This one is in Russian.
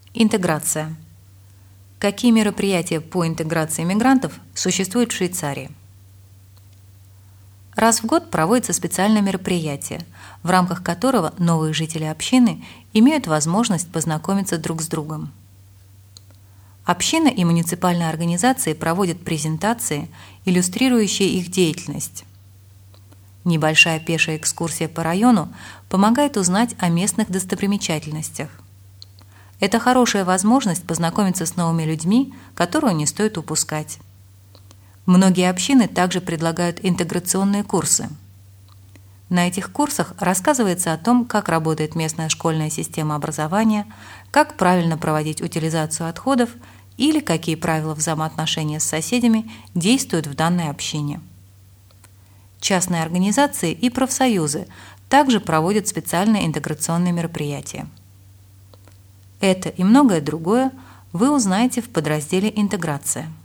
Интеграция. Какие мероприятия по интеграции мигрантов существуют в Швейцарии? Раз в год проводится специальное мероприятие, в рамках которого новые жители общины имеют возможность познакомиться друг с другом. Община и муниципальные организации проводят презентации, иллюстрирующие их деятельность. Небольшая пешая экскурсия по району помогает узнать о местных достопримечательностях. Это хорошая возможность познакомиться с новыми людьми, которую не стоит упускать. Многие общины также предлагают интеграционные курсы. На этих курсах рассказывается о том, как работает местная школьная система образования, как правильно проводить утилизацию отходов или какие правила взаимоотношения с соседями действуют в данной общине. Частные организации и профсоюзы также проводят специальные интеграционные мероприятия. Это и многое другое вы узнаете в подразделе «Интеграция».